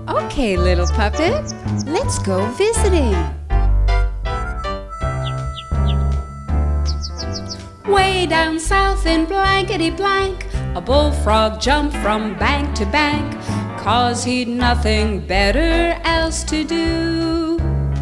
Okay, little puppet, let's go visiting. Way down south in blankety blank, a bullfrog jumped from bank to bank, 'cause he'd nothing better else to do.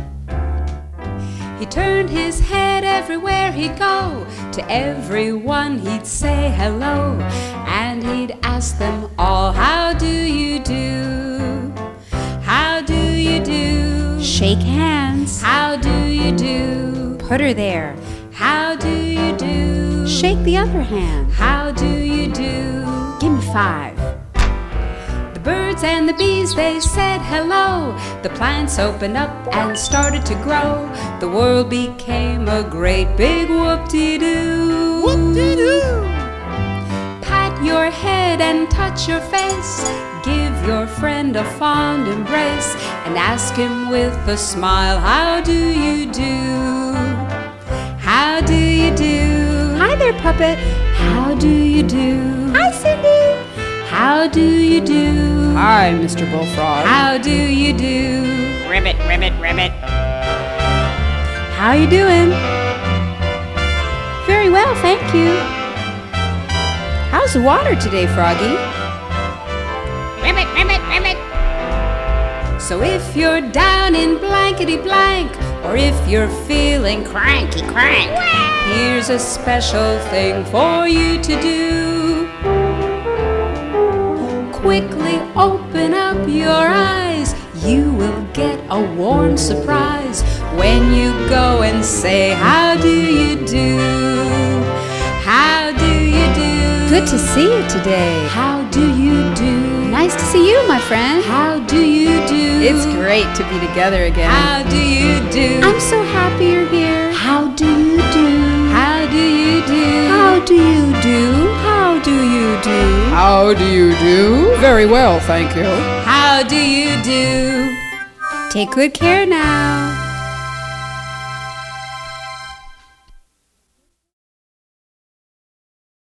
He turned his head everywhere he'd go, to everyone he'd say hello, and he'd ask them all, how do you do? How do you do? Shake hands. How do you do? Put her there. How do you do? Shake the other hand. How do you do? Give me 5. The birds and the bees, they said hello. The plants opened up and started to grow. The world became a great big whoop-de-doo. Whoop-de-doo! Pat your head and touch your face. Give your friend a fond embrace and ask him with a smile, how do you do? How do you do? Hi there, Puppet. How do you do? Hi, Cindy. How do you do? Hi, Mr. Bullfrog. How do you do? Ribbit, ribbit, ribbit. How you doing? Very well, thank you. How's the water today, Froggy? Ribbit, ribbit, ribbit. So if you're down in blankety blank, or if you're feeling cranky crank, here's a special thing for you to do. Quickly open up your eyes. You will get a warm surprise when you go and say, how do you do? How do you do? Good to see you today. How do you do? Nice to see you, my friend. How do you do? It's great to be together again. How do you do? I'm so happy you're here. How do you do? How do you do? How do you do? How do you do? How do you do? Very well, thank you. How do you do? Take good care now.